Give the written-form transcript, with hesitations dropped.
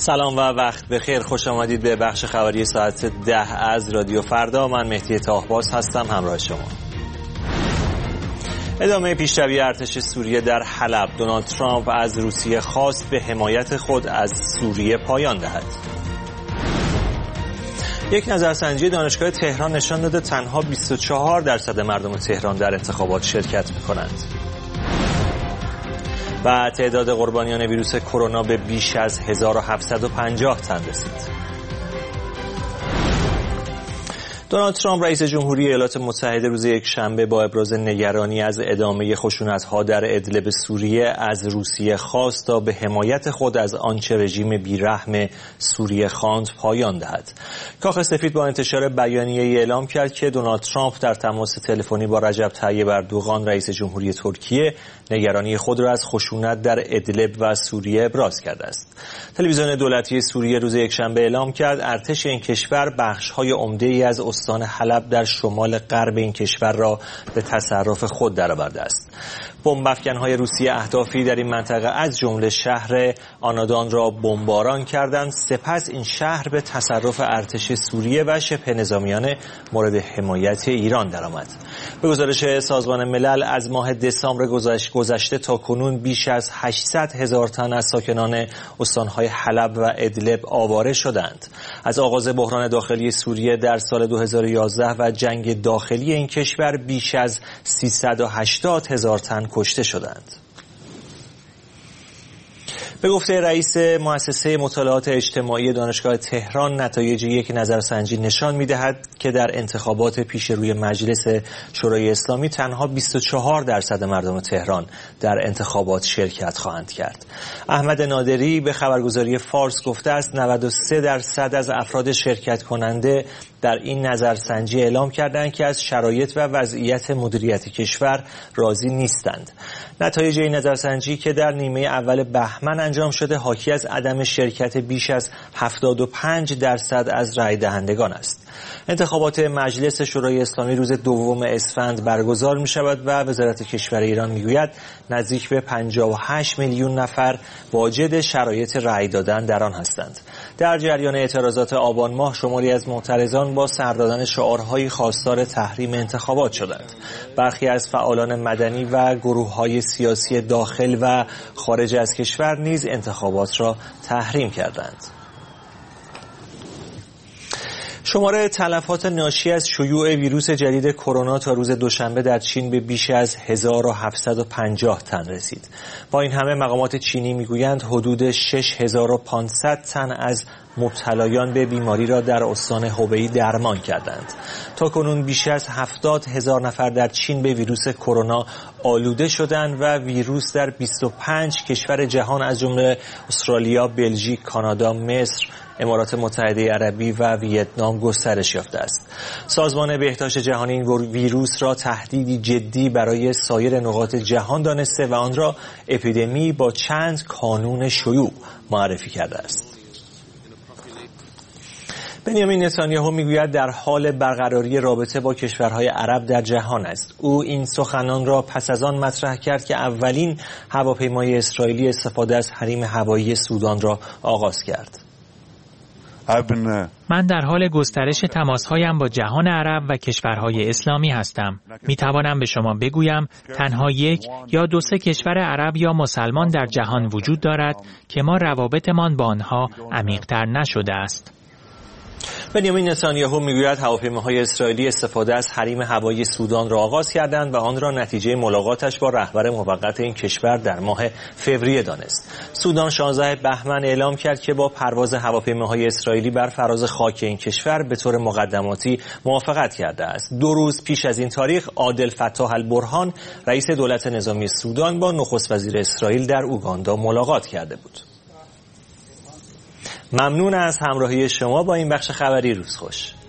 سلام و وقت بخیر. خوش آمدید به بخش خبری ساعت 10 از رادیو فردا. من مهدی طاهباز هستم همراه شما. ادامه پیشروی ارتش سوریه در حلب. دونالد ترامپ از روسیه خواست به حمایت خود از سوریه پایان دهد. یک نظرسنجی دانشگاه تهران نشان داده تنها 24% مردم تهران در انتخابات شرکت می‌کنند. و تعداد قربانیان ویروس کرونا به بیش از 1750 تن رسید. دونالد ترامپ رئیس جمهوری ایالات متحده روز یکشنبه با ابراز نگرانی از ادامه خشونت‌ها در ادلب سوریه از روسیه خواست تا به حمایت خود از آنچه رژیم بیرحم سوریه خواند پایان دهد. کاخ سفید با انتشار بیانیه‌ای اعلام کرد که دونالد ترامپ در تماس تلفنی با رجب طیب اردوغان رئیس جمهوری ترکیه نگرانی خود را از خشونت در ادلب و سوریه ابراز کرده است. تلویزیون دولتی سوریه روز یکشنبه اعلام کرد ارتش این کشور بخش‌های عمده‌ای از استان حلب در شمال غرب این کشور را به تصرف خود درآورده است. بمب افکن‌های روسیه اهدافی در این منطقه از جمله شهر آنادان را بمباران کردند. سپس این شهر به تصرف ارتش سوریه و شبه نظامیان مورد حمایت ایران درآمد. به گزارش سازمان ملل از ماه دسامبر گذشته تا کنون بیش از 800,000 تن از ساکنان استان‌های حلب و ادلب آواره شدند. از آغاز بحران داخلی سوریه در سال 2011 و جنگ داخلی این کشور بیش از 380,000 تن کشته شدند. به گفته رئیس مؤسسه مطالعات اجتماعی دانشگاه تهران، نتایج یک نظرسنجی نشان می‌دهد که در انتخابات پیش روی مجلس شورای اسلامی تنها 24% مردم تهران در انتخابات شرکت خواهند کرد. احمد نادری به خبرگزاری فارس گفته است 93% از افراد شرکت کننده در این نظرسنجی اعلام کردند که از شرایط و وضعیت مدیریت کشور راضی نیستند. نتایج این نظرسنجی که در نیمه اول بهمن انجام شده حاکی از عدم شرکت بیش از 75% از رای دهندگان است. انتخابات مجلس شورای اسلامی روز 2 اسفند برگزار می شود و وزارت کشور ایران می گوید نزدیک به 58 میلیون نفر واجد شرایط رای دادن در آن هستند. در جریان اعتراضات آبان ماه شماری از معترضان با سر دادن شعارهایی خواستار تحریم انتخابات شدند. برخی از فعالان مدنی و گروه‌های سیاسی داخل و خارج از کشور نیز انتخابات را تحریم کردند. شمار تلفات ناشی از شیوع ویروس جدید کرونا تا روز دوشنبه در چین به بیش از 1750 تن رسید. با این همه مقامات چینی میگویند حدود 6500 تن از مبتلایان به بیماری را در استان هوبئی درمان کردند. تا کنون بیش از 70,000 نفر در چین به ویروس کرونا آلوده شدند و ویروس در 25 کشور جهان از جمله استرالیا، بلژیک، کانادا، مصر، امارات متحده عربی و ویتنام گسترش یافته است. سازمان بهداشت جهانی این ویروس را تهدیدی جدی برای سایر نقاط جهان دانسته و آن را اپیدمی با چند کانون شیوع معرفی کرده است. بنیامین نتانیاهو میگوید در حال برقراری رابطه با کشورهای عرب در جهان است. او این سخنان را پس از آن مطرح کرد که اولین هواپیمای اسرائیلی استفاده از حریم هوایی سودان را آغاز کرد. من در حال گسترش تماسهایم با جهان عرب و کشورهای اسلامی هستم. می توانم به شما بگویم تنها 1 یا 2 کشور عرب یا مسلمان در جهان وجود دارد که ما روابطمان با آنها عمیق‌تر نشده است. بنیامین نتانیاهو میگوید هواپیماهای اسرائیلی استفاده از حریم هوایی سودان را آغاز کردند و آن را نتیجه ملاقاتش با رهبر موقت این کشور در ماه فوریه دانست. سودان 16 بهمن اعلام کرد که با پرواز هواپیماهای اسرائیلی بر فراز خاک این کشور به طور مقدماتی موافقت کرده است. 2 روز پیش از این تاریخ عادل فتاح البرهان رئیس دولت نظامی سودان با نخست وزیر اسرائیل در اوگاندا ملاقات کرده بود. ممنون از همراهی شما با این بخش خبری. روز خوش.